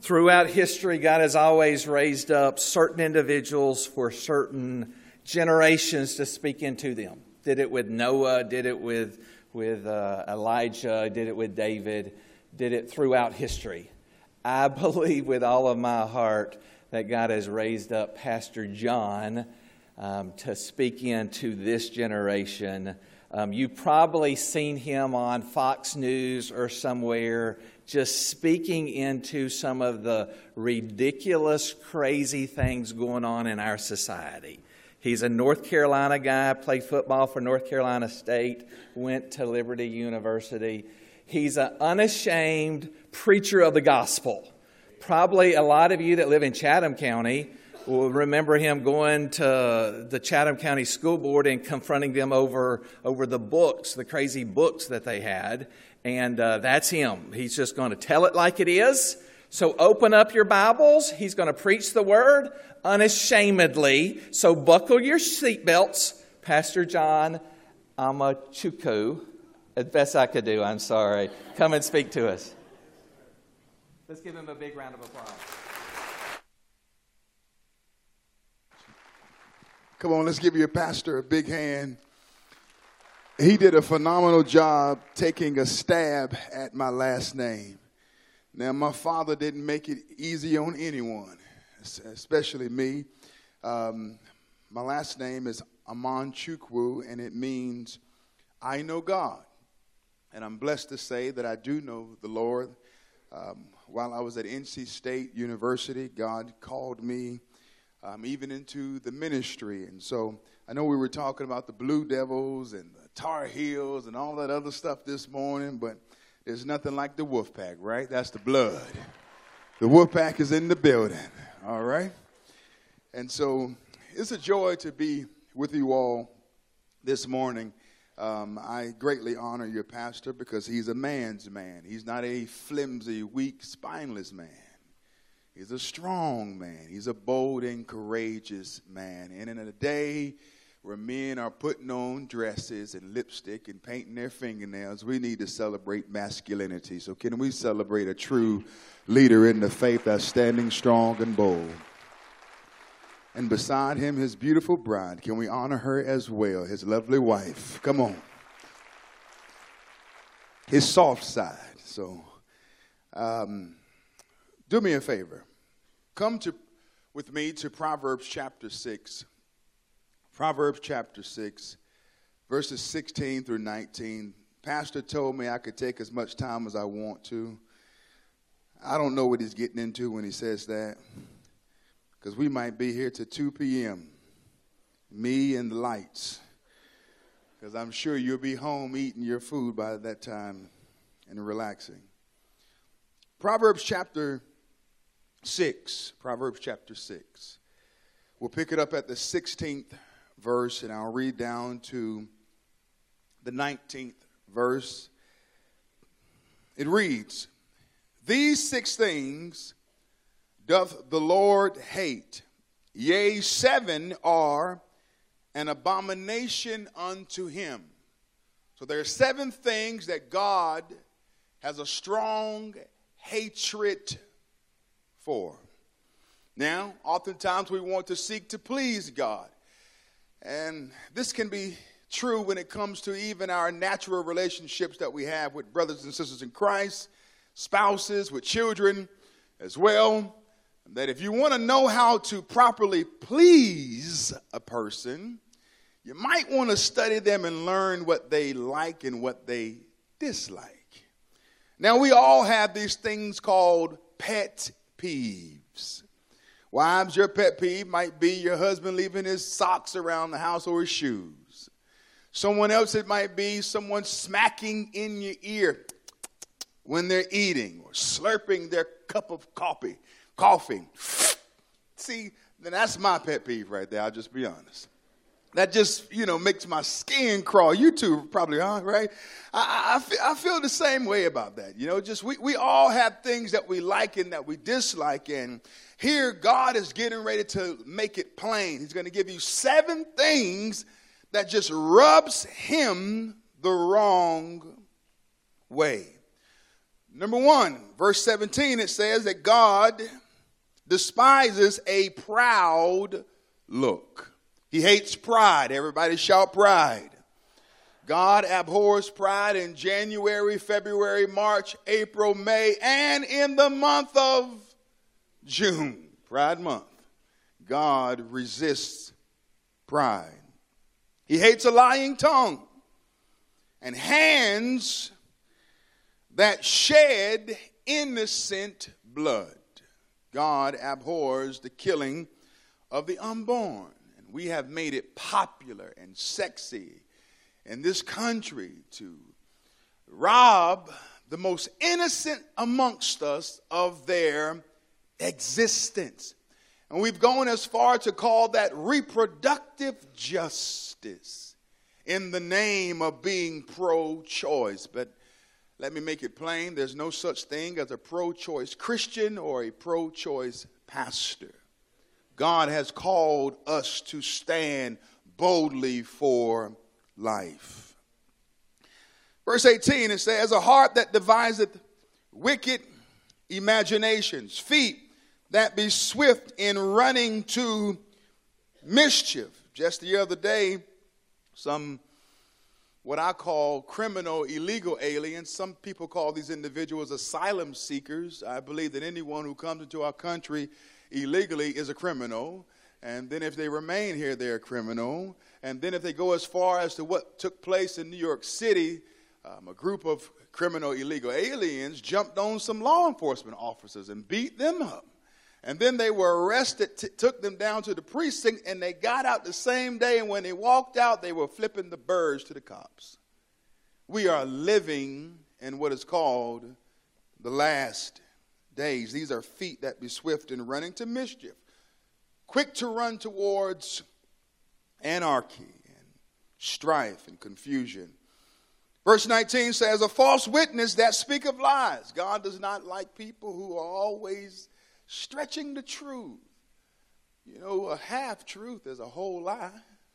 Throughout history, God has always raised up certain individuals for certain generations to speak into them. Did it with Noah, did it with Elijah, did it with David, did it throughout history. I believe with all of my heart that God has raised up Pastor John to speak into this generation. You've probably seen him on Fox News or somewhere just speaking into some of the ridiculous, crazy things going on in our society. He's a North Carolina guy, played football for North Carolina State, went to Liberty University. He's an unashamed preacher of the gospel. Probably a lot of you that live in Chatham County will remember him going to the Chatham County School Board and confronting them over the books, the crazy books that they had. And that's him. He's just going to tell it like it is. So open up your Bibles. He's going to preach the word unashamedly. So buckle your seatbelts. Pastor John Amachukwu, as best I could do, I'm sorry. Come and speak to us. Let's give him a big round of applause. Come on, let's give your pastor a big hand. He did a phenomenal job taking a stab at my last name. Now, my father didn't make it easy on anyone, especially me. My last name is Amachukwu, and it means I know God. And I'm blessed to say that I do know the Lord. While I was at NC State University, God called me even into the ministry. And so I know we were talking about the Blue Devils and the Tar Heels and all that other stuff this morning, but there's nothing like the Wolfpack, right? That's the blood. The Wolfpack is in the building, all right? And so it's a joy to be with you all this morning. I greatly honor your pastor because he's a man's man. He's not a flimsy, weak, spineless man. He's a strong man. He's a bold and courageous man. And in a day where men are putting on dresses and lipstick and painting their fingernails, we need to celebrate masculinity. So can we celebrate a true leader in the faith that's standing strong and bold? And beside him, his beautiful bride. Can we honor her as well, his lovely wife? Come on. His soft side. So do me a favor. Come with me to Proverbs chapter 6. Proverbs chapter 6, verses 16 through 19. Pastor told me I could take as much time as I want to. I don't know what he's getting into when he says that, because we might be here till 2 p.m., me and the lights, because I'm sure you'll be home eating your food by that time and relaxing. Proverbs chapter 6. Proverbs chapter 6. We'll pick it up at the 16th verse, and I'll read down to the 19th verse. It reads, "These 6 things doth the Lord hate, yea, 7 are an abomination unto him." So there are 7 things that God has a strong hatred for. Now, oftentimes we want to seek to please God. And this can be true when it comes to even our natural relationships that we have with brothers and sisters in Christ, spouses, with children as well. That if you want to know how to properly please a person, you might want to study them and learn what they like and what they dislike. Now, we all have these things called pet peeves. Wives, your pet peeve might be your husband leaving his socks around the house or his shoes. Someone else, it might be someone smacking in your ear when they're eating or slurping their cup of coffee. See, then that's my pet peeve right there. I'll just be honest. That just, makes my skin crawl. You too probably, right? I feel the same way about that. Just we all have things that we like and that we dislike. And here God is getting ready to make it plain. He's going to give you 7 things that just rubs him the wrong way. Number 1, verse 17, it says that God despises a proud look. He hates pride. Everybody shout pride. God abhors pride in January, February, March, April, May, and in the month of June, Pride Month. God resists pride. He hates a lying tongue and hands that shed innocent blood. God abhors the killing of the unborn. And we have made it popular and sexy in this country to rob the most innocent amongst us of their existence. And we've gone as far to call that reproductive justice in the name of being pro-choice. But let me make it plain, there's no such thing as a pro-choice Christian or a pro-choice pastor. God has called us to stand boldly for life. Verse 18, it says, a heart that deviseth wicked imaginations, feet that be swift in running to mischief. Just the other day, some what I call criminal illegal aliens, some people call these individuals asylum seekers. I believe that anyone who comes into our country illegally is a criminal. And then if they remain here, they're a criminal. And then if they go as far as to what took place in New York City, a group of criminal illegal aliens jumped on some law enforcement officers and beat them up. And then they were arrested, took them down to the precinct, and they got out the same day. And when they walked out, they were flipping the birds to the cops. We are living in what is called the last days. These are feet that be swift in running to mischief, quick to run towards anarchy and strife and confusion. Verse 19 says, a false witness that speaketh lies. God does not like people who are always stretching the truth. You know, a half-truth is a whole lie.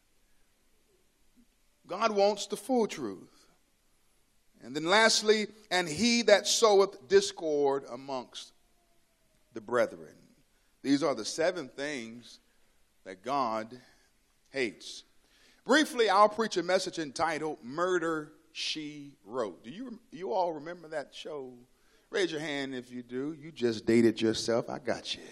God wants the full truth. And then lastly, and he that soweth discord amongst the brethren. These are the 7 things that God hates. Briefly, I'll preach a message entitled Murder, She Wrote. Do you all remember that show? Raise your hand if you do. You just dated yourself. I got you.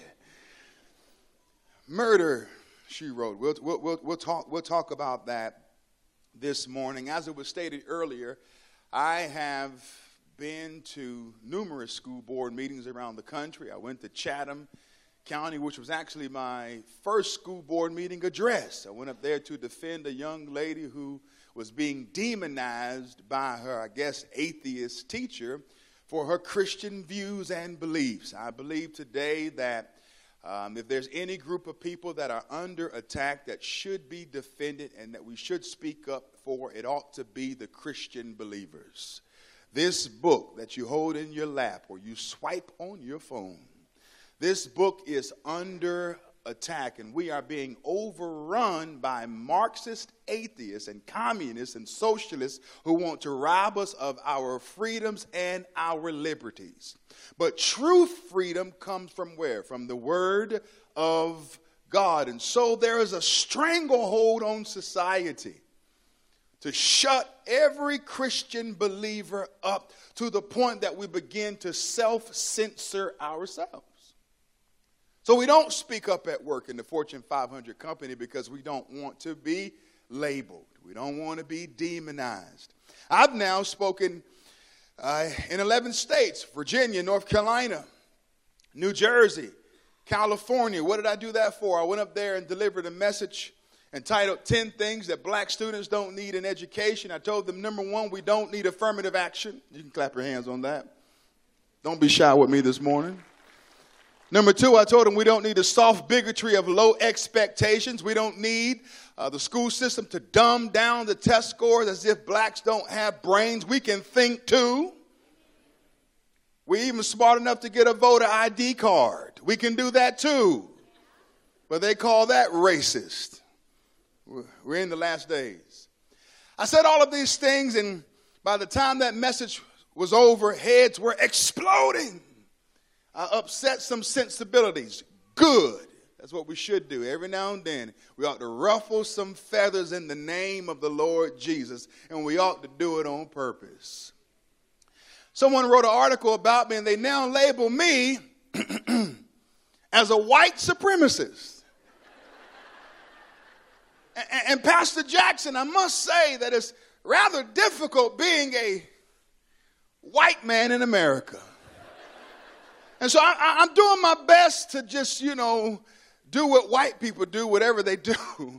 Murder, She Wrote. We'll talk about that this morning. As it was stated earlier, I have been to numerous school board meetings around the country. I went to Chatham County, which was actually my first school board meeting address. I went up there to defend a young lady who was being demonized by her, I guess, atheist teacher for her Christian views and beliefs. I believe today that if there's any group of people that are under attack that should be defended and that we should speak up for, it ought to be the Christian believers. This book that you hold in your lap or you swipe on your phone, this book is under attack, and we are being overrun by Marxist atheists and communists and socialists who want to rob us of our freedoms and our liberties. But true freedom comes from where? From the Word of God. And so there is a stranglehold on society to shut every Christian believer up to the point that we begin to self-censor ourselves. So we don't speak up at work in the Fortune 500 company because we don't want to be labeled. We don't want to be demonized. I've now spoken in 11 states: Virginia, North Carolina, New Jersey, California. What did I do that for? I went up there and delivered a message entitled 10 Things That Black Students Don't Need in Education. I told them, number 1, we don't need affirmative action. You can clap your hands on that. Don't be shy with me this morning. Number 2, I told them we don't need the soft bigotry of low expectations. We don't need the school system to dumb down the test scores as if blacks don't have brains. We can think too. We're even smart enough to get a voter ID card. We can do that too. But they call that racist. We're in the last days. I said all of these things, and by the time that message was over, heads were exploding. I upset some sensibilities. Good. That's what we should do. Every now and then, we ought to ruffle some feathers in the name of the Lord Jesus, and we ought to do it on purpose. Someone wrote an article about me, and they now label me as a white supremacist. And Pastor Jackson, I must say that it's rather difficult being a white man in America. And so I'm doing my best to just, do what white people do, whatever they do.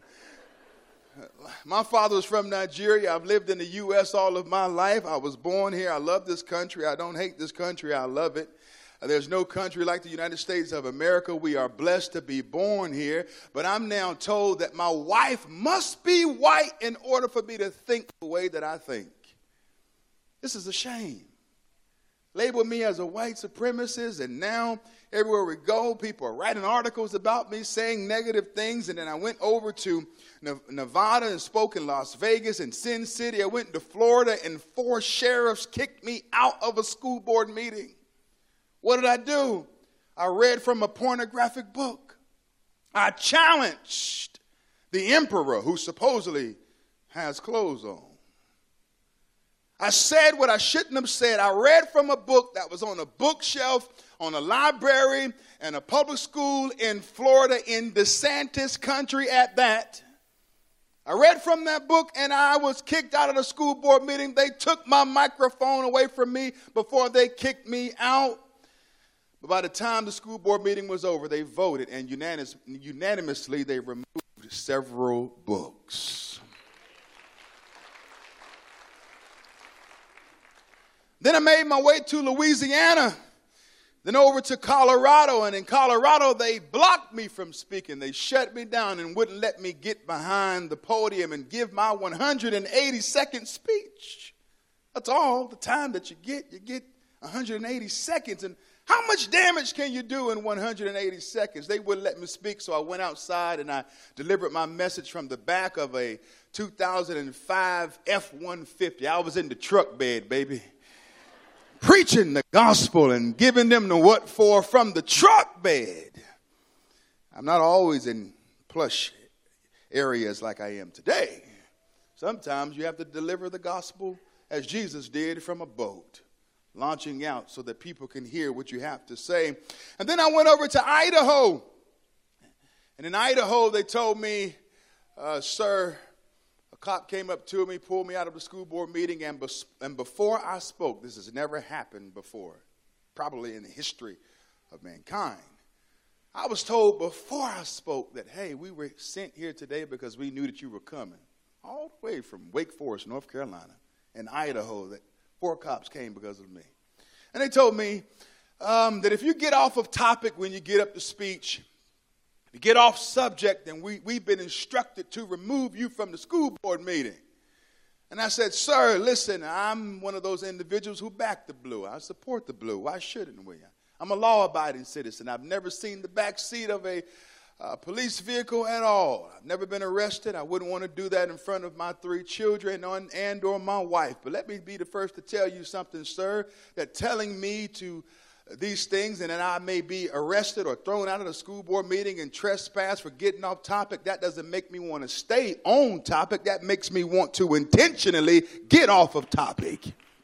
My father was from Nigeria. I've lived in the U.S. all of my life. I was born here. I love this country. I don't hate this country. I love it. There's no country like the United States of America. We are blessed to be born here. But I'm now told that my wife must be white in order for me to think the way that I think. This is a shame. Label me as a white supremacist, and now everywhere we go, people are writing articles about me, saying negative things. And then I went over to Nevada and spoke in Las Vegas and Sin City. I went to Florida, and 4 sheriffs kicked me out of a school board meeting. What did I do? I read from a pornographic book. I challenged the emperor, who supposedly has clothes on. I said what I shouldn't have said. I read from a book that was on a bookshelf, on a library, and a public school in Florida, in DeSantis country at that. I read from that book, and I was kicked out of the school board meeting. They took my microphone away from me before they kicked me out. But by the time the school board meeting was over, they voted, and unanimously they removed several books. Then I made my way to Louisiana, then over to Colorado. And in Colorado, they blocked me from speaking. They shut me down and wouldn't let me get behind the podium and give my 180-second speech. That's all the time that you get. You get 180 seconds. And how much damage can you do in 180 seconds? They wouldn't let me speak, so I went outside and I delivered my message from the back of a 2005 F-150. I was in the truck bed, baby. Preaching the gospel and giving them the what for from the truck bed. I'm not always in plush areas like I am today. Sometimes you have to deliver the gospel as Jesus did from a boat, launching out so that people can hear what you have to say. And then I went over to Idaho. And in Idaho, they told me, sir, a cop came up to me, pulled me out of the school board meeting, and before I spoke, this has never happened before, probably in the history of mankind. I was told before I spoke that, hey, we were sent here today because we knew that you were coming. All the way from Wake Forest, North Carolina, and Idaho, that 4 cops came because of me. And they told me that if you get off of topic when you get up to speech, you get off subject, then we've been instructed to remove you from the school board meeting. And I said, sir, listen, I'm one of those individuals who back the blue. I support the blue. Why shouldn't we? I'm a law-abiding citizen. I've never seen the back seat of a police vehicle at all. I've never been arrested. I wouldn't want to do that in front of my 3 children and or my wife. But let me be the first to tell you something, sir, that telling me to these things and that I may be arrested or thrown out of the school board meeting and trespass for getting off topic, that doesn't make me want to stay on topic. That makes me want to intentionally get off of topic.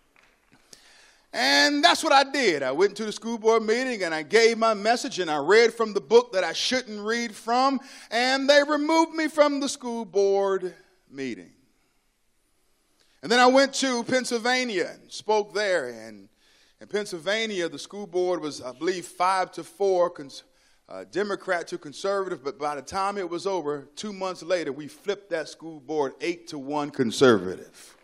And that's what I did. I went to the school board meeting and I gave my message and I read from the book that I shouldn't read from, and they removed me from the school board meeting. And then I went to Pennsylvania and spoke there. And in Pennsylvania, the school board was, I believe, 5-4, Democrat to conservative. But by the time it was over, 2 months later, we flipped that school board 8-1 conservative.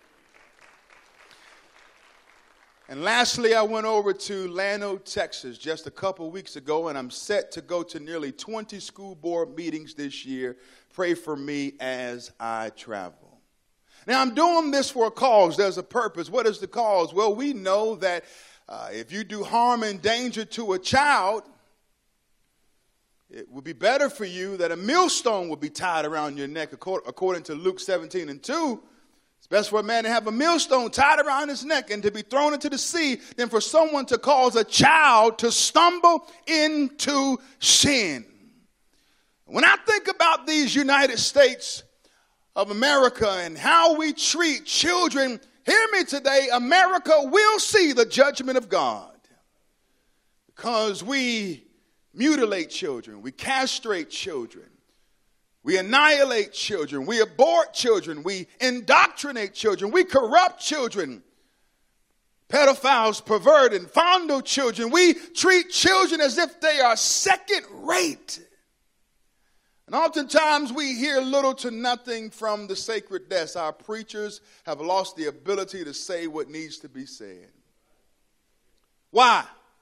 And lastly, I went over to Llano, Texas just a couple weeks ago, and I'm set to go to nearly 20 school board meetings this year. Pray for me as I travel. Now, I'm doing this for a cause. There's a purpose. What is the cause? Well, we know that if you do harm and danger to a child, it would be better for you that a millstone would be tied around your neck, according to Luke 17:2. It's best for a man to have a millstone tied around his neck and to be thrown into the sea than for someone to cause a child to stumble into sin. When I think about these United States of America and how we treat children, hear me today, America will see the judgment of God because we mutilate children, we castrate children. We annihilate children. We abort children. We indoctrinate children. We corrupt children. Pedophiles pervert and fondle children. We treat children as if they are second rate. And oftentimes we hear little to nothing from the sacred desk. Our preachers have lost the ability to say what needs to be said. Why?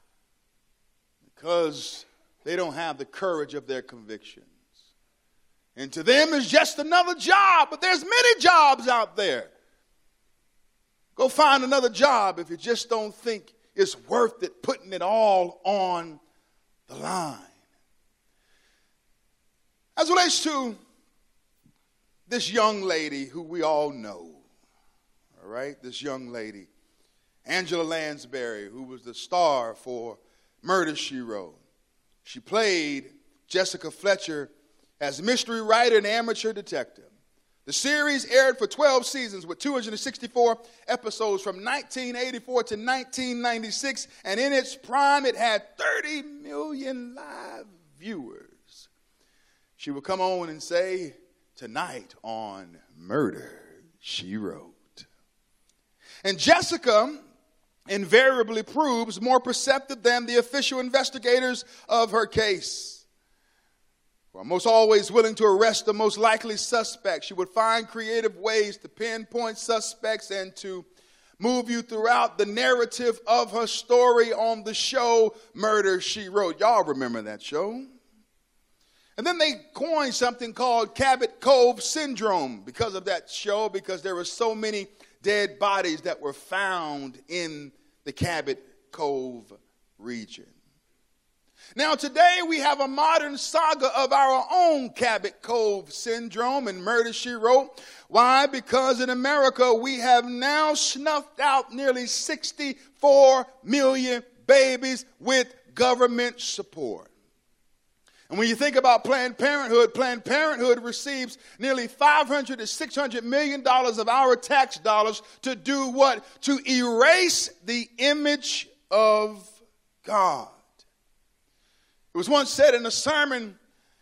Because they don't have the courage of their convictions. And to them, it's just another job. But there's many jobs out there. Go find another job if you just don't think it's worth it, putting it all on the line. As it relates to this young lady who we all know, all right, this young lady, Angela Lansbury, who was the star for Murder, She Wrote. She played Jessica Fletcher as mystery writer and amateur detective. The series aired for 12 seasons with 264 episodes from 1984 to 1996, and in its prime it had 30 million live viewers. She would come on and say, tonight on Murder, She Wrote. And Jessica invariably proves more perceptive than the official investigators of her case. Almost always willing to arrest the most likely suspect. She would find creative ways to pinpoint suspects and to move you throughout the narrative of her story on the show Murder, She Wrote. Y'all remember that show? And then they coined something called Cabot Cove Syndrome because of that show, because there were so many dead bodies that were found in the Cabot Cove region. Now, today we have a modern saga of our own Cabot Cove Syndrome and Murder, She Wrote. Why? Because in America we have now snuffed out nearly 64 million babies with government support. And when you think about Planned Parenthood receives nearly $500 to $600 million of our tax dollars to do what? To erase the image of God. It was once said in a sermon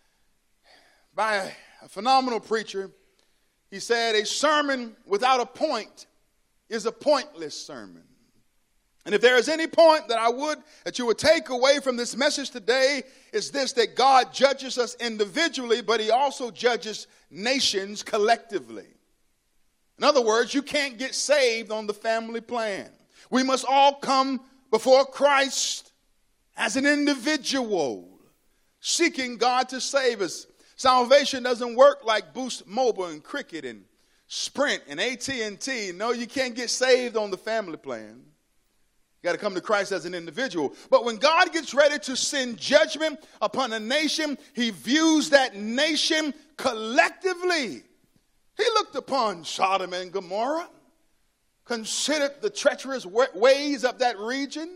by a phenomenal preacher. He said, a sermon without a point is a pointless sermon. And if there is any point that you would take away from this message today, is this, that God judges us individually, but he also judges nations collectively. In other words, you can't get saved on the family plan. We must all come before Christ as an individual, seeking God to save us. Salvation doesn't work like Boost Mobile and Cricket and Sprint and AT&T. No, you can't get saved on the family plan. You got to come to Christ as an individual. But when God gets ready to send judgment upon a nation, he views that nation collectively. He looked upon Sodom and Gomorrah, considered the treacherous ways of that region,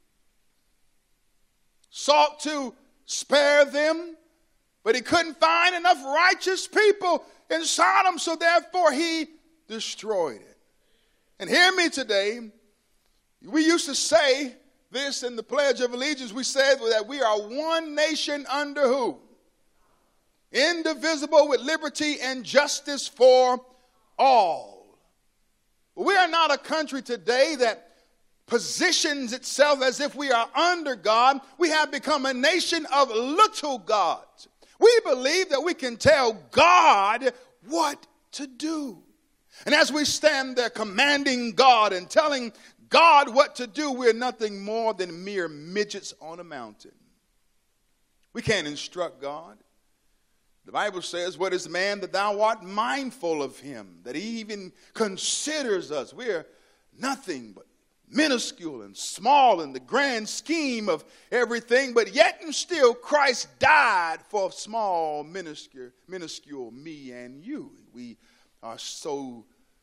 sought to spare them, but he couldn't find enough righteous people in Sodom, so therefore he destroyed it. And hear me today, we used to say this in the Pledge of Allegiance. We said that we are one nation under who? Indivisible, with liberty and justice for all. But we are not a country today that positions itself as if we are under God. We have become a nation of little gods. We believe that we can tell God what to do. And as we stand there commanding God and telling God what to do, we're nothing more than mere midgets on a mountain. We can't instruct God. The Bible says, what is man that thou art mindful of him, that he even considers us? We're nothing but minuscule and small in the grand scheme of everything, but yet and still Christ died for small, minuscule me and you. We are so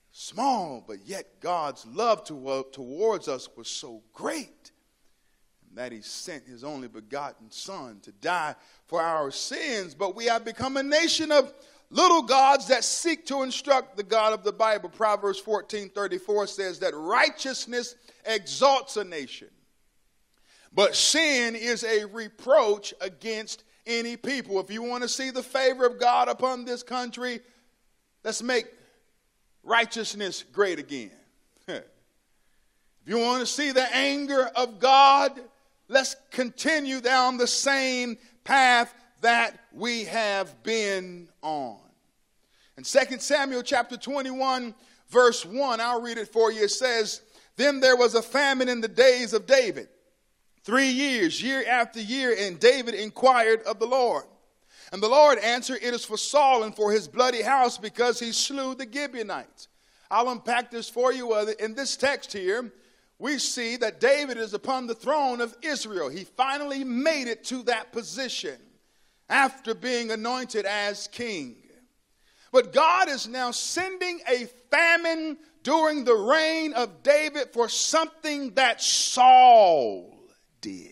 small, but yet God's love towards us was so great that he sent his only begotten Son to die for our sins. But we have become a nation of little gods that seek to instruct the God of the Bible. Proverbs 14:34 says that righteousness exalts a nation, but sin is a reproach against any people. If you want to see the favor of God upon this country, let's make righteousness great again. If you want to see the anger of God, let's continue down the same path that we have been on. In 2 Samuel chapter 21, verse 1, I'll read it for you. It says, "Then there was a famine in the days of David, 3 years, year after year, and David inquired of the Lord. And the Lord answered, it is for Saul and for his bloody house, because he slew the Gibeonites." I'll unpack this for you. In this text here, we see that David is upon the throne of Israel. He finally made it to that position after being anointed as king. But God is now sending a famine during the reign of David for something that Saul did.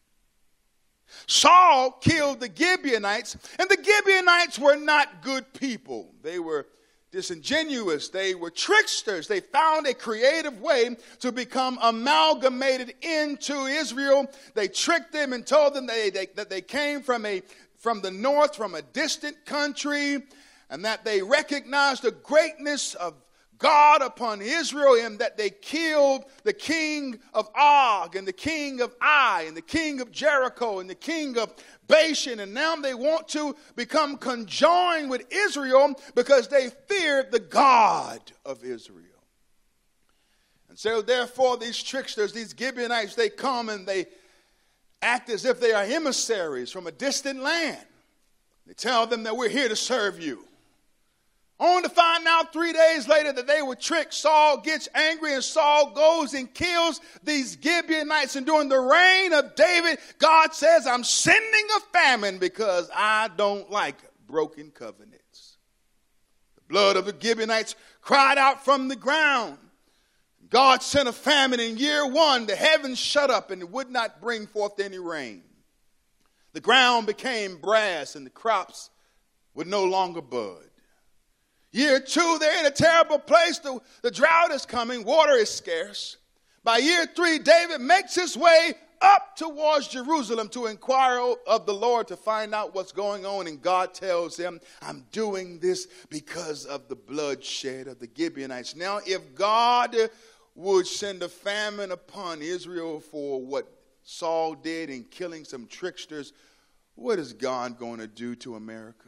Saul killed the Gibeonites, and the Gibeonites were not good people. They were disingenuous. They were tricksters. They found a creative way to become amalgamated into Israel. They tricked them and told them that they came from the north, from a distant country, and that they recognized the greatness of God upon Israel, and that they killed the king of Og and the king of Ai and the king of Jericho and the king of Bashan, and now they want to become conjoined with Israel because they feared the God of Israel. And so therefore these tricksters, these Gibeonites, they come and they act as if they are emissaries from a distant land. They tell them that we're here to serve you. Only to find out 3 days later that they were tricked. Saul gets angry, and Saul goes and kills these Gibeonites. And during the reign of David, God says, I'm sending a famine because I don't like broken covenants. The blood of the Gibeonites cried out from the ground. God sent a famine in year 1. The heavens shut up and it would not bring forth any rain. The ground became brass and the crops would no longer bud. Year 2, they're in a terrible place. The drought is coming. Water is scarce. By year 3, David makes his way up towards Jerusalem to inquire of the Lord to find out what's going on. And God tells him, I'm doing this because of the bloodshed of the Gibeonites. Now, if God would send a famine upon Israel for what Saul did in killing some tricksters, what is God going to do to America?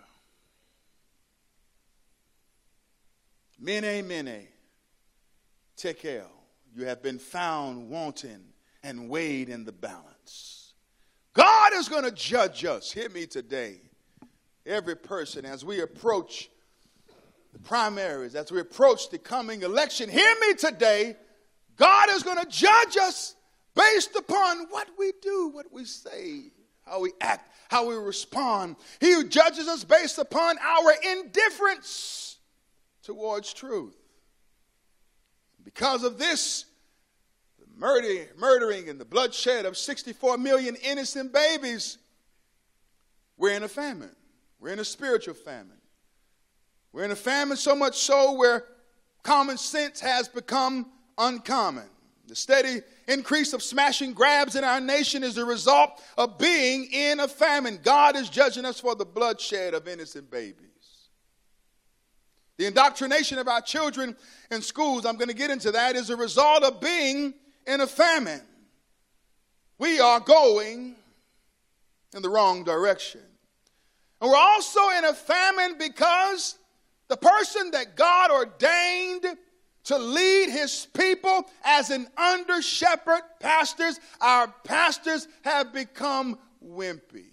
Mene, mene, tekel. You have been found wanting and weighed in the balance. God is going to judge us. Hear me today. Every person, as we approach the primaries, as we approach the coming election, hear me today. God is going to judge us based upon what we do, what we say, how we act, how we respond. He judges us based upon our indifference towards truth. Because of this, the murdering and the bloodshed of 64 million innocent babies, we're in a famine. We're in a spiritual famine. We're in a famine so much so where common sense has become uncommon. The steady increase of smash and grabs in our nation is the result of being in a famine. God is judging us for the bloodshed of innocent babies. The indoctrination of our children in schools, I'm going to get into that, is a result of being in a famine. We are going in the wrong direction. And we're also in a famine because the person that God ordained to lead his people as an under-shepherd pastors, our pastors have become wimpy.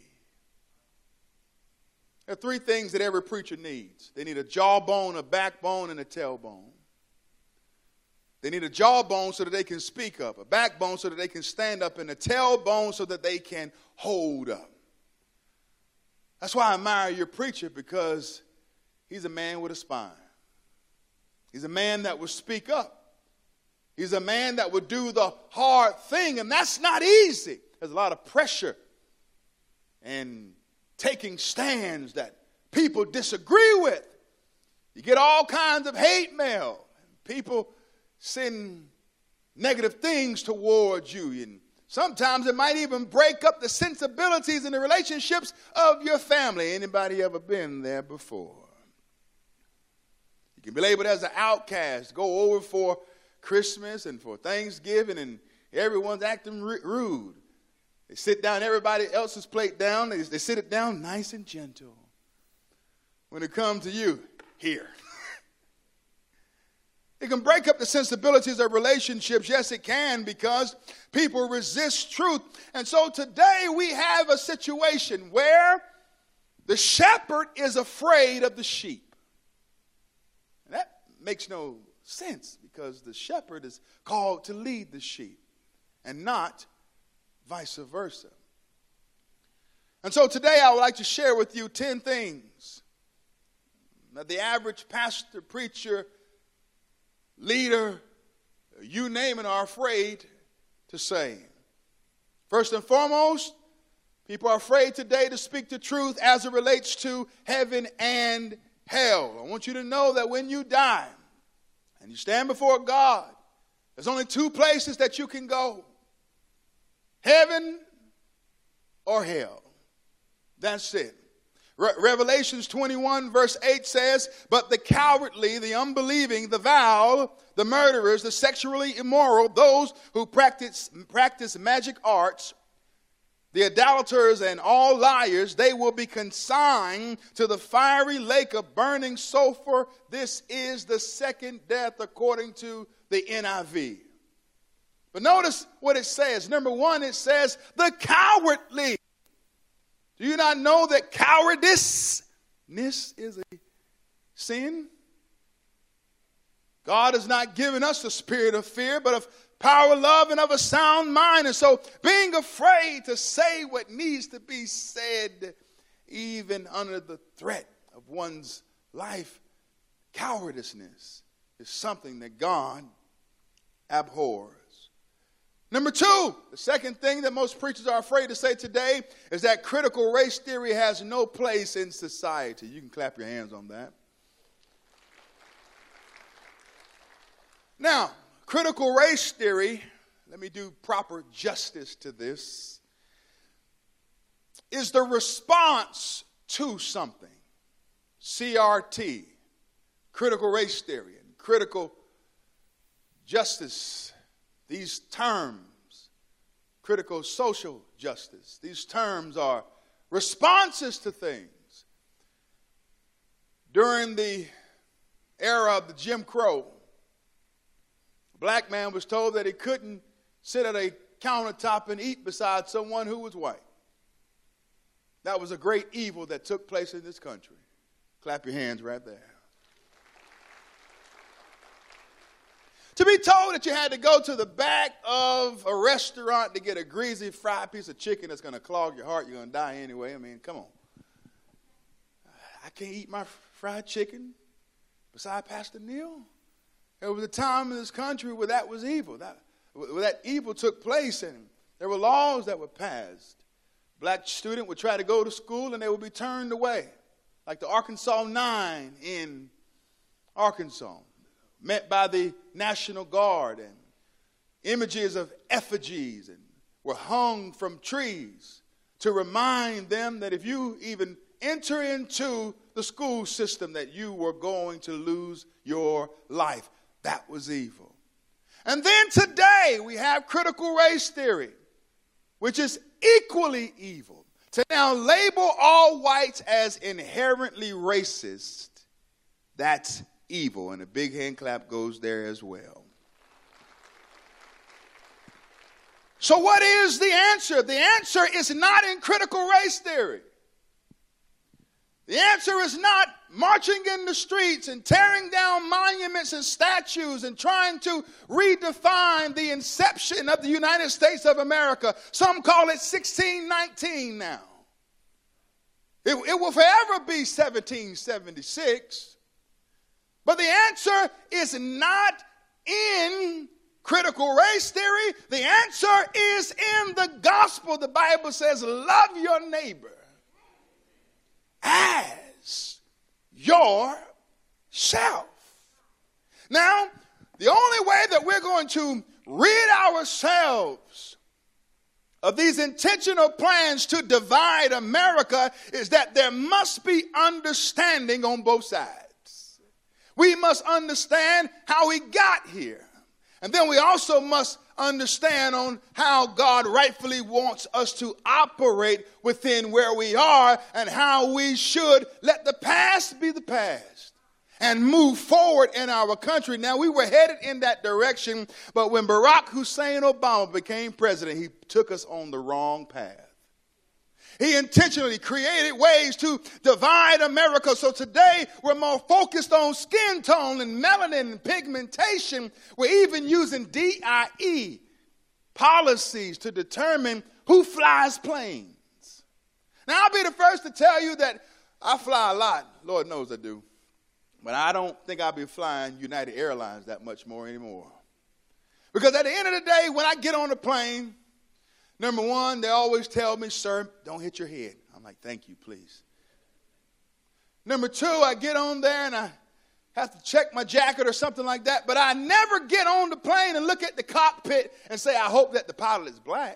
There are 3 things that every preacher needs. They need a jawbone, a backbone, and a tailbone. They need a jawbone so that they can speak up, a backbone so that they can stand up, and a tailbone so that they can hold up. That's why I admire your preacher, because he's a man with a spine. He's a man that will speak up. He's a man that will do the hard thing, and that's not easy. There's a lot of pressure and taking stands that people disagree with. You get all kinds of hate mail. People send negative things towards you, and sometimes it might even break up the sensibilities and the relationships of your family. Anybody ever been there before? You can be labeled as an outcast. Go over for Christmas and for Thanksgiving, and everyone's acting rude. They sit down everybody else's plate down. They sit it down nice and gentle. When it comes to you, here. It can break up the sensibilities of relationships. Yes, it can, because people resist truth. And so today we have a situation where the shepherd is afraid of the sheep. And that makes no sense, because the shepherd is called to lead the sheep and not vice versa. And so today I would like to share with you 10 things that the average pastor, preacher, leader, you name it, are afraid to say. First and foremost, people are afraid today to speak the truth as it relates to heaven and hell. I want you to know that when you die and you stand before God, there's only 2 places that you can go: heaven or hell. That's it. Revelations 21 verse 8 says, "But the cowardly, the unbelieving, the vile, the murderers, the sexually immoral, those who practice magic arts, the idolaters, and all liars, they will be consigned to the fiery lake of burning sulfur. This is the second death," according to the NIV. But notice what it says. Number 1, it says, the cowardly. Do you not know that cowardice is a sin? God has not given us the spirit of fear, but of power, love, and of a sound mind. And so being afraid to say what needs to be said, even under the threat of one's life, cowardice is something that God abhors. Number 2, the second thing that most preachers are afraid to say today is that critical race theory has no place in society. You can clap your hands on that. Now, critical race theory, let me do proper justice to this, is the response to something. CRT, critical race theory, and critical justice. These terms, critical social justice, these terms are responses to things. During the era of the Jim Crow, a black man was told that he couldn't sit at a countertop and eat beside someone who was white. That was a great evil that took place in this country. Clap your hands right there. To be told that you had to go to the back of a restaurant to get a greasy fried piece of chicken that's going to clog your heart, you're going to die anyway. I mean, come on. I can't eat my fried chicken beside Pastor Neil. There was a time in this country where that was evil. Where that evil took place, and there were laws that were passed. Black student would try to go to school and they would be turned away. Like the Arkansas 9 in Arkansas. Met by the National Guard, and images of effigies and were hung from trees to remind them that if you even enter into the school system that you were going to lose your life. That was evil. And then today we have critical race theory, which is equally evil. To now label all whites as inherently racist, that's evil, and a big hand clap goes there as well. So what is the answer? The answer is not in critical race theory. The answer is not marching in the streets and tearing down monuments and statues and trying to redefine the inception of the United States of America. Some call it 1619 now. It will forever be 1776. But the answer is not in critical race theory. The answer is in the gospel. The Bible says, love your neighbor as yourself. Now, the only way that we're going to rid ourselves of these intentional plans to divide America is that there must be understanding on both sides. We must understand how we got here. And then we also must understand on how God rightfully wants us to operate within where we are and how we should let the past be the past and move forward in our country. Now, we were headed in that direction, but when Barack Hussein Obama became president, he took us on the wrong path. He intentionally created ways to divide America. So today we're more focused on skin tone and melanin and pigmentation. We're even using DIE policies to determine who flies planes. Now, I'll be the first to tell you that I fly a lot. Lord knows I do. But I don't think I'll be flying United Airlines that much more anymore. Because at the end of the day, when I get on the plane, number one, they always tell me, sir, don't hit your head. I'm like, thank you, please. Number two, I get on there and I have to check my jacket or something like that. But I never get on the plane and look at the cockpit and say, I hope that the pilot is black.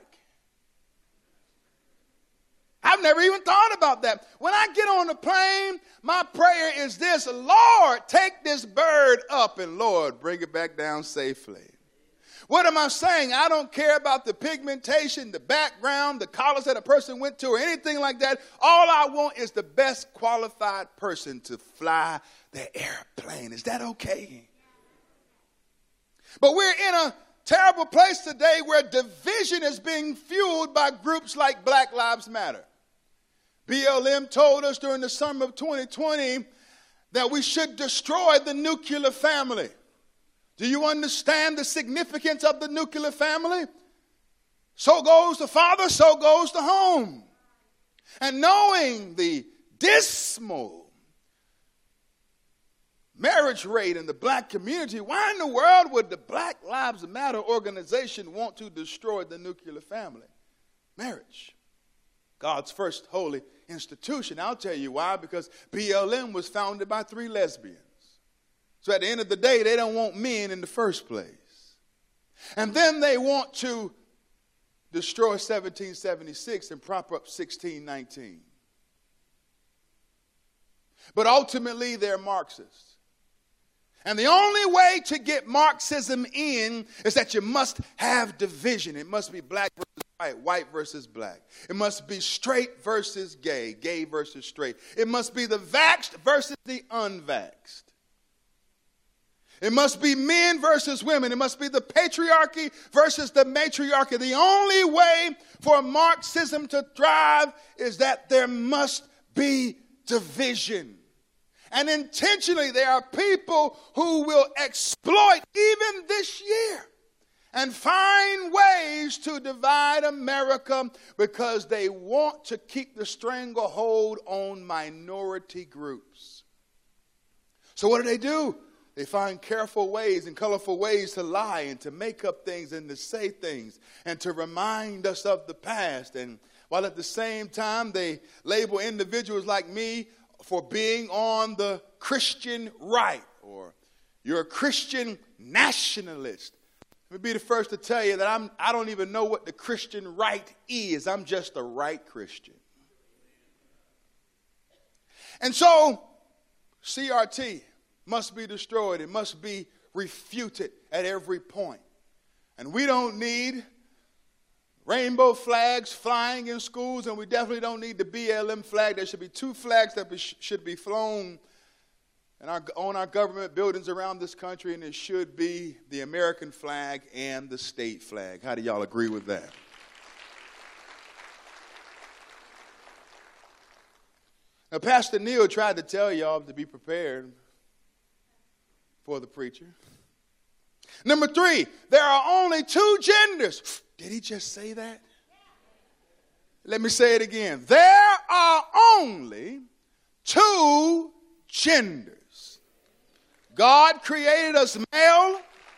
I've never even thought about that. When I get on the plane, my prayer is this: Lord, take this bird up and Lord, bring it back down safely. What am I saying? I don't care about the pigmentation, the background, the college that a person went to or anything like that. All I want is the best qualified person to fly the airplane. Is that okay? But we're in a terrible place today where division is being fueled by groups like Black Lives Matter. BLM told us during the summer of 2020 that we should destroy the nuclear family. Do you understand the significance of the nuclear family? So goes the father, so goes the home. And knowing the dismal marriage rate in the black community, why in the world would the Black Lives Matter organization want to destroy the nuclear family? Marriage, God's first holy institution. I'll tell you why. Because BLM was founded by 3 lesbians. So at the end of the day, they don't want men in the first place. And then they want to destroy 1776 and prop up 1619. But ultimately, they're Marxists. And the only way to get Marxism in is that you must have division. It must be black versus white, white versus black. It must be straight versus gay, gay versus straight. It must be the vaxxed versus the unvaxxed. It must be men versus women. It must be the patriarchy versus the matriarchy. The only way for Marxism to thrive is that there must be division. And intentionally, there are people who will exploit even this year and find ways to divide America because they want to keep the stranglehold on minority groups. So what do? They find careful ways and colorful ways to lie and to make up things and to say things and to remind us of the past. And while at the same time they label individuals like me for being on the Christian right, or you're a Christian nationalist. Let me be the first to tell you that I don't even know what the Christian right is. I'm just a right Christian. And so CRT must be destroyed. It must be refuted at every point. And we don't need rainbow flags flying in schools, and we definitely don't need the BLM flag. There should be 2 flags that should be flown on our government buildings around this country, and it should be the American flag and the state flag. How do y'all agree with that? Now, Pastor Neil tried to tell y'all to be prepared for the preacher. Number 3, there are only 2 genders. Did he just say that? Let me say it again. There are only 2 genders. God created us male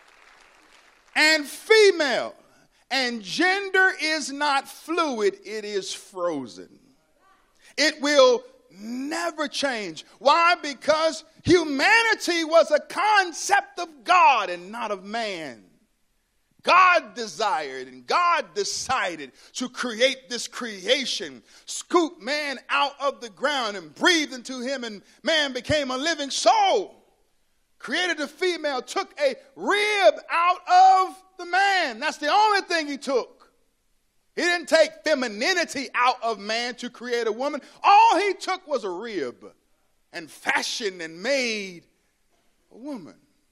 and female. And gender is not fluid, it is frozen. It will never change. Why? Because humanity was a concept of God and not of man. God desired and God decided to create this creation, scoop man out of the ground and breathed into him, and man became a living soul. Created a female, took a rib out of the man. That's the only thing he took. He didn't take femininity out of man to create a woman. All he took was a rib and fashioned and made a woman.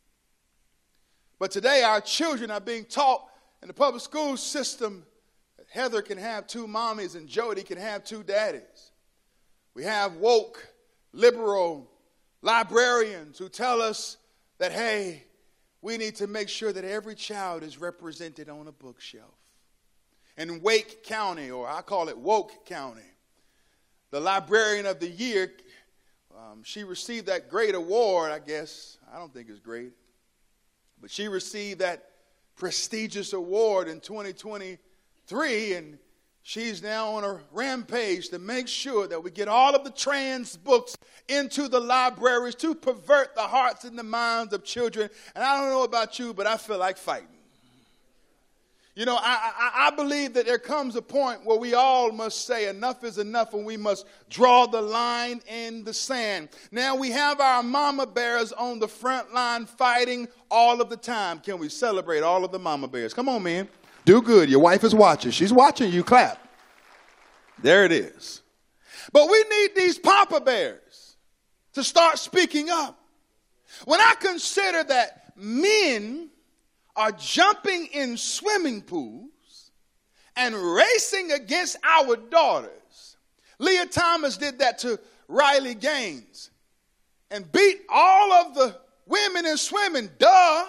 But today our children are being taught in the public school system that Heather can have two mommies and Jody can have two daddies. We have woke, liberal librarians who tell us that, hey, we need to make sure that every child is represented on a bookshelf. In Wake County, or I call it Woke County, the librarian of the year, she received that great award, I guess. I don't think it's great. But she received that prestigious award in 2023, and she's now on a rampage to make sure that we get all of the trans books into the libraries to pervert the hearts and the minds of children. And I don't know about you, but I feel like fighting. You know, I believe that there comes a point where we all must say enough is enough, and we must draw the line in the sand. Now we have our mama bears on the front line fighting all of the time. Can we celebrate all of the mama bears? Come on, man. Do good. Your wife is watching. She's watching you. Clap. There it is. But we need these papa bears to start speaking up. When I consider that men are jumping in swimming pools and racing against our daughters. Leah Thomas did that to Riley Gaines and beat all of the women in swimming. Duh.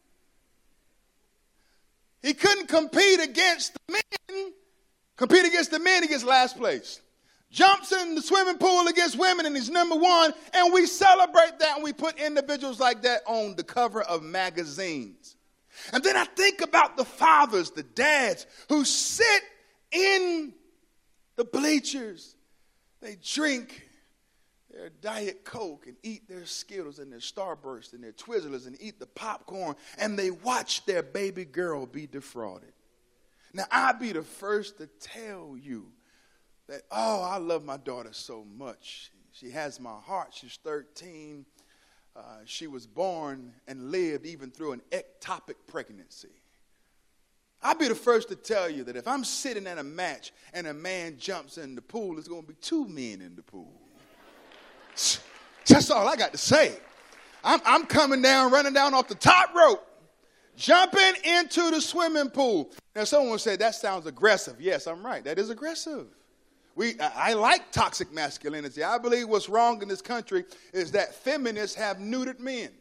He couldn't compete against the men. Compete against the men, he gets last place. Jumps in the swimming pool against women, and he's number one. And we celebrate that, and we put individuals like that on the cover of magazines. And then I think about the fathers, the dads, who sit in the bleachers. They drink their Diet Coke and eat their Skittles and their Starburst and their Twizzlers and eat the popcorn, and they watch their baby girl be defrauded. Now, I'll be the first to tell you that, oh, I love my daughter so much. She has my heart. She's 13. She was born and lived even through an ectopic pregnancy. I'll be the first to tell you that if I'm sitting at a match and a man jumps in the pool, there's going to be two men in the pool. That's all I got to say. I'm coming down, running down off the top rope, jumping into the swimming pool. Now, someone said, that sounds aggressive. Yes, I'm right. That is aggressive. I like toxic masculinity. I believe what's wrong in this country is that feminists have neutered men.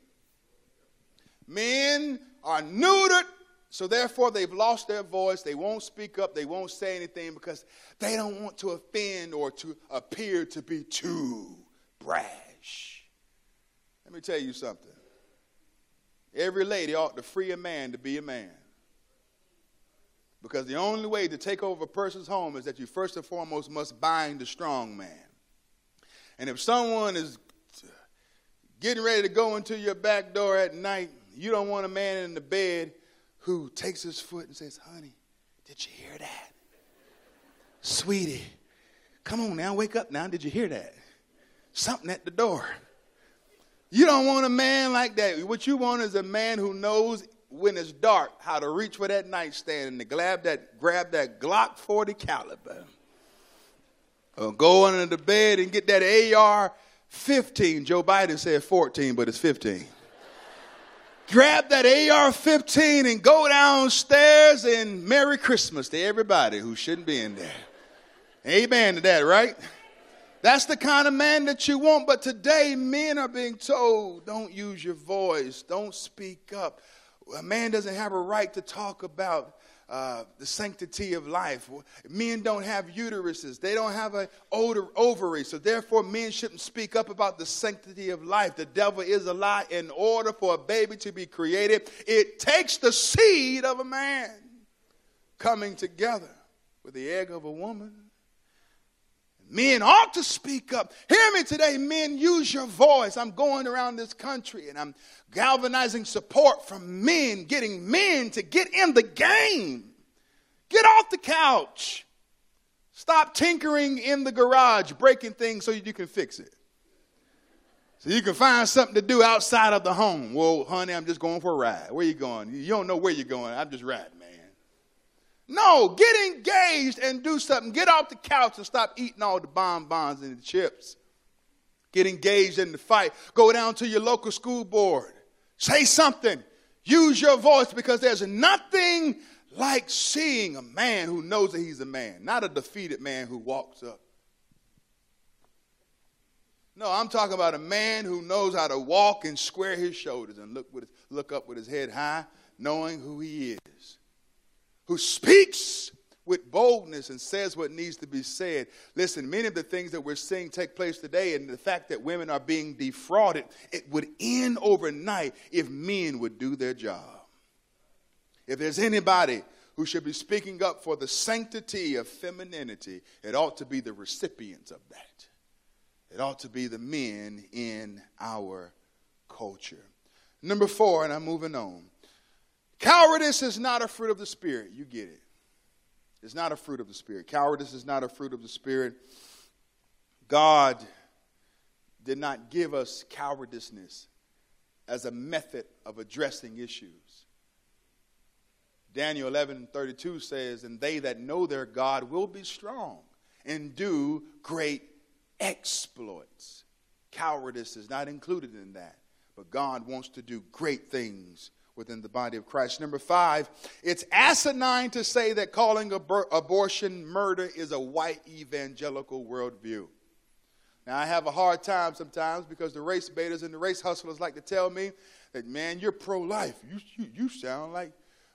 Men are neutered, so therefore they've lost their voice. They won't speak up. They won't say anything because they don't want to offend or to appear to be too brash. Let me tell you something. Every lady ought to free a man to be a man. Because the only way to take over a person's home is that you first and foremost must bind the strong man. And if someone is getting ready to go into your back door at night, you don't want a man in the bed who takes his foot and says, honey, did you hear that? Sweetie, come on now, wake up now. Did you hear that? Something at the door. You don't want a man like that. What you want is a man who knows when it's dark how to reach for that nightstand and to grab that Glock 40 caliber. Or go under the bed and get that AR-15. Joe Biden said 14, but it's 15. Grab that AR-15 and go downstairs and Merry Christmas to everybody who shouldn't be in there. Amen to that, right? That's the kind of man that you want. But today, men are being told, don't use your voice. Don't speak up. A man doesn't have a right to talk about the sanctity of life. Men don't have uteruses. They don't have an ovary. So therefore, men shouldn't speak up about the sanctity of life. The devil is a lie. In order for a baby to be created, it takes the seed of a man coming together with the egg of a woman. Men ought to speak up. Hear me today, men, use your voice. I'm going around this country and I'm galvanizing support from men, getting men to get in the game. Get off the couch. Stop tinkering in the garage, breaking things so you can fix it. So you can find something to do outside of the home. Well, honey, I'm just going for a ride. Where you going? You don't know where you're going. I'm just riding, man. No, get engaged and do something. Get off the couch and stop eating all the bonbons and the chips. Get engaged in the fight. Go down to your local school board. Say something. Use your voice, because there's nothing like seeing a man who knows that he's a man, not a defeated man who walks up. No, I'm talking about a man who knows how to walk and square his shoulders and look up with his head high, knowing who he is. Who speaks with boldness and says what needs to be said. Listen, many of the things that we're seeing take place today, and the fact that women are being defrauded, it would end overnight if men would do their job. If there's anybody who should be speaking up for the sanctity of femininity, it ought to be the recipients of that. It ought to be the men in our culture. Number 4, and I'm moving on. Cowardice is not a fruit of the Spirit. You get it. It's not a fruit of the Spirit. Cowardice is not a fruit of the Spirit. God did not give us cowardice as a method of addressing issues. Daniel 11:32 says, and they that know their God will be strong and do great exploits. Cowardice is not included in that, but God wants to do great things within the body of Christ. Number 5, it's asinine to say that calling abortion murder is a white evangelical worldview. Now, I have a hard time sometimes because the race baiters and the race hustlers like to tell me that, man, you're pro-life. You sound like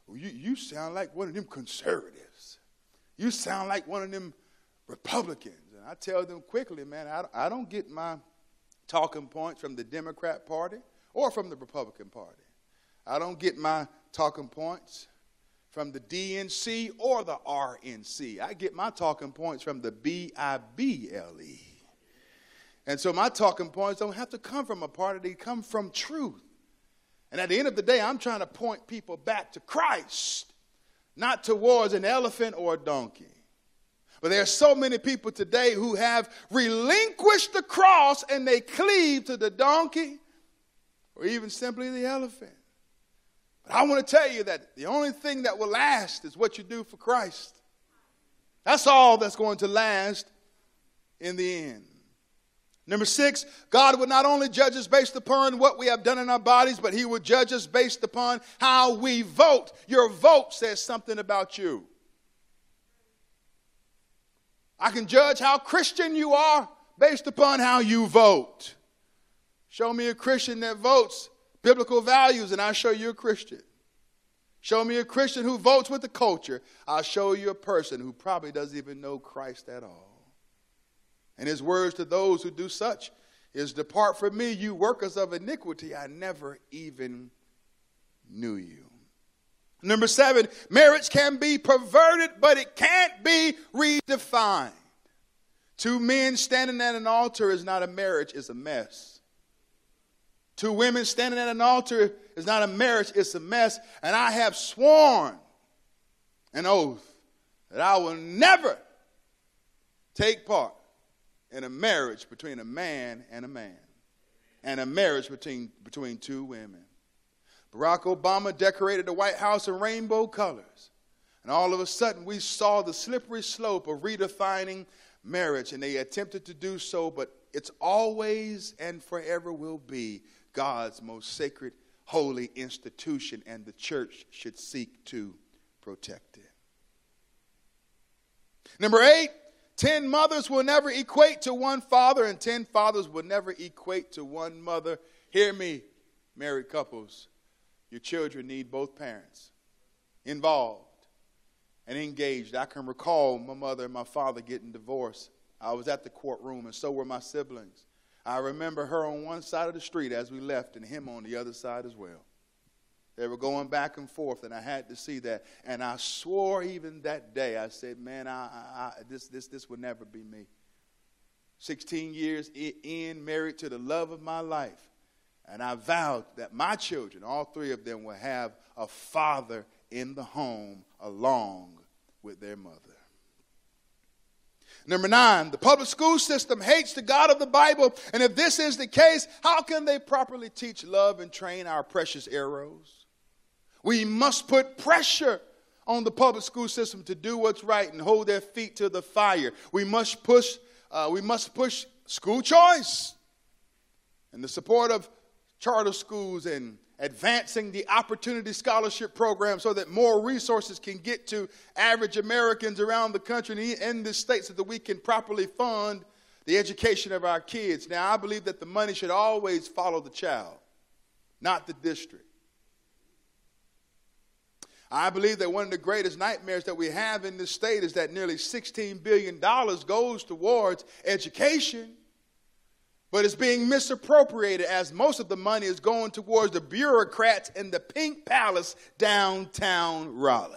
one of them conservatives. You sound like one of them Republicans. And I tell them quickly, man, I don't get my talking points from the Democrat Party or from the Republican Party. I don't get my talking points from the DNC or the RNC. I get my talking points from the BIBLE. And so my talking points don't have to come from a party. They come from truth. And at the end of the day, I'm trying to point people back to Christ, not towards an elephant or a donkey. But there are so many people today who have relinquished the cross and they cleave to the donkey or even simply the elephant. But I want to tell you that the only thing that will last is what you do for Christ. That's all that's going to last in the end. Number 6, God would not only judge us based upon what we have done in our bodies, but he would judge us based upon how we vote. Your vote says something about you. I can judge how Christian you are based upon how you vote. Show me a Christian that votes biblical values, and I'll show you a Christian. Show me a Christian who votes with the culture. I'll show you a person who probably doesn't even know Christ at all. And his words to those who do such is, depart from me, you workers of iniquity. I never even knew you. Number 7, marriage can be perverted, but it can't be redefined. 2 men standing at an altar is not a marriage, it's a mess. 2 women standing at an altar is not a marriage, it's a mess. And I have sworn an oath that I will never take part in a marriage between a man and a marriage between 2 women. Barack Obama decorated the White House in rainbow colors. And all of a sudden, we saw the slippery slope of redefining marriage. And they attempted to do so, but it's always and forever will be God's most sacred, holy institution, and the church should seek to protect it. Number 8, 10 mothers will never equate to one father, and 10 fathers will never equate to one mother. Hear me, married couples. Your children need both parents involved. and engaged. I can recall my mother and my father getting divorced. I was at the courtroom, and so were my siblings. I remember her on one side of the street as we left, and him on the other side as well. They were going back and forth, and I had to see that. And I swore even that day, I said, man, this would never be me. 16 years in, married to the love of my life. And I vowed that my children, all three of them, will have a father in the home along with their mother. Number 9, the public school system hates the God of the Bible. And if this is the case, how can they properly teach love and train our precious arrows? We must put pressure on the public school system to do what's right and hold their feet to the fire. We must push school choice and the support of charter schools and advancing the Opportunity Scholarship Program so that more resources can get to average Americans around the country and the states so that we can properly fund the education of our kids. Now, I believe that the money should always follow the child, not the district. I believe that one of the greatest nightmares that we have in this state is that nearly $16 billion goes towards education, but it's being misappropriated as most of the money is going towards the bureaucrats in the Pink Palace downtown Raleigh.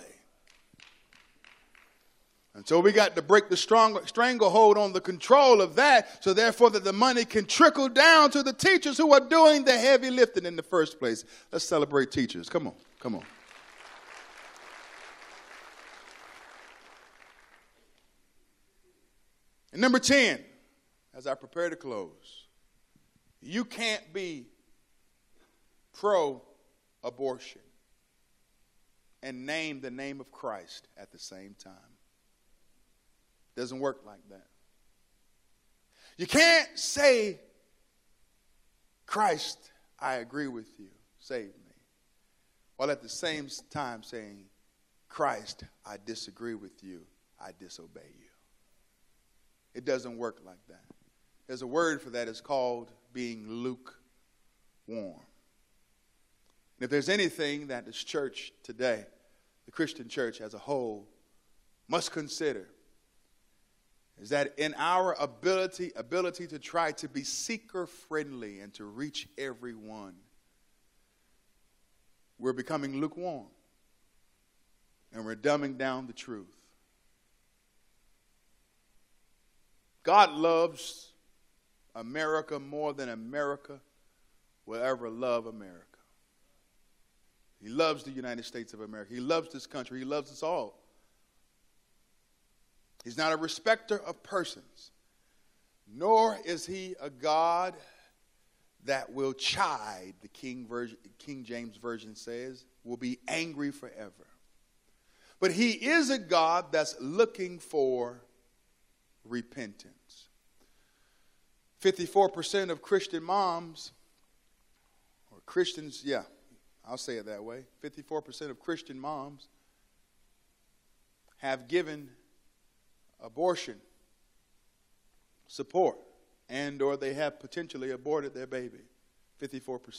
And so we got to break the stranglehold on the control of that, so therefore that the money can trickle down to the teachers who are doing the heavy lifting in the first place. Let's celebrate teachers. Come on, come on. And number 10, as I prepare to close, you can't be pro-abortion and name the name of Christ at the same time. Doesn't work like that. You can't say, Christ, I agree with you, save me, while at the same time saying, Christ, I disagree with you, I disobey you. It doesn't work like that. There's a word for that. It's called being lukewarm. And if there's anything that this church today, the Christian church as a whole, must consider, is that in our ability to try to be seeker-friendly and to reach everyone, we're becoming lukewarm. And we're dumbing down the truth. God loves America more than America will ever love America. He loves the United States of America. He loves this country. He loves us all. He's not a respecter of persons, nor is he a God that will chide, the King James Version says, will be angry forever. But he is a God that's looking for repentance. 54% of Christian moms, or Christians, I'll say it that way. 54% of Christian moms have given abortion support, and or they have potentially aborted their baby. 54%.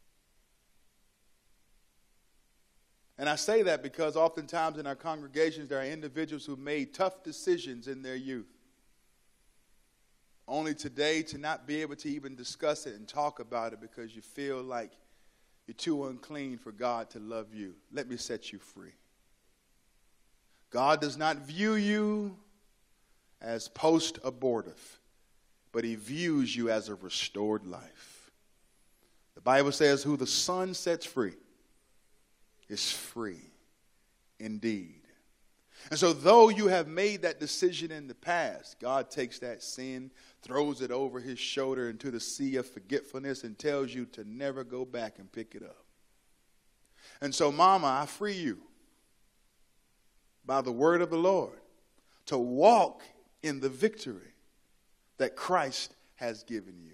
And I say that because oftentimes in our congregations there are individuals who made tough decisions in their youth, only today to not be able to even discuss it and talk about it because you feel like you're too unclean for God to love you. Let me set you free. God does not view you as post-abortive, but he views you as a restored life. The Bible says, who the Son sets free is free indeed. And so though you have made that decision in the past, God takes that sin, throws it over his shoulder into the sea of forgetfulness and tells you to never go back and pick it up. And so, Mama, I free you by the word of the Lord to walk in the victory that Christ has given you.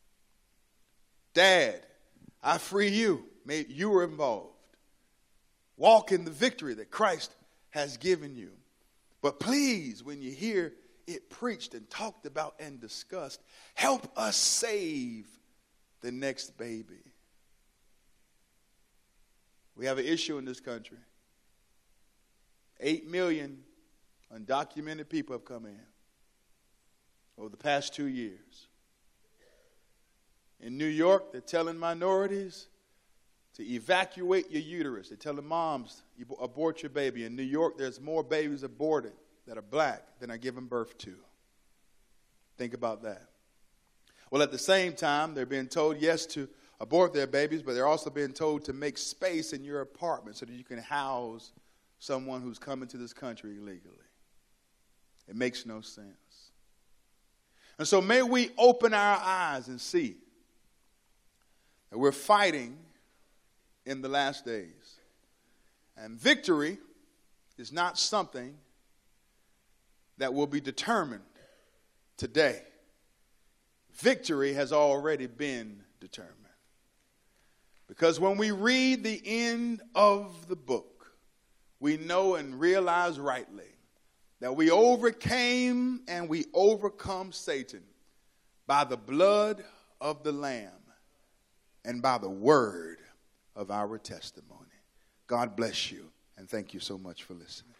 Dad, I free you. You were involved. Walk in the victory that Christ has given you. But please, when you hear it preached and talked about and discussed, help us save the next baby. We have an issue in this country. 8 million undocumented people have come in over the past 2 years. In New York, they're telling minorities to evacuate your uterus. They're telling moms, you abort your baby. In New York, there's more babies aborted that are black than are given birth to. Think about that. Well, at the same time, they're being told, yes, to abort their babies, but they're also being told to make space in your apartment so that you can house someone who's coming to this country illegally. It makes no sense. And so may we open our eyes and see that we're fighting in the last days. And victory is not something that will be determined today. Victory has already been determined. Because when we read the end of the book, we know and realize rightly that we overcame and we overcome Satan by the blood of the Lamb and by the word of our testimony. God bless you, and thank you so much for listening.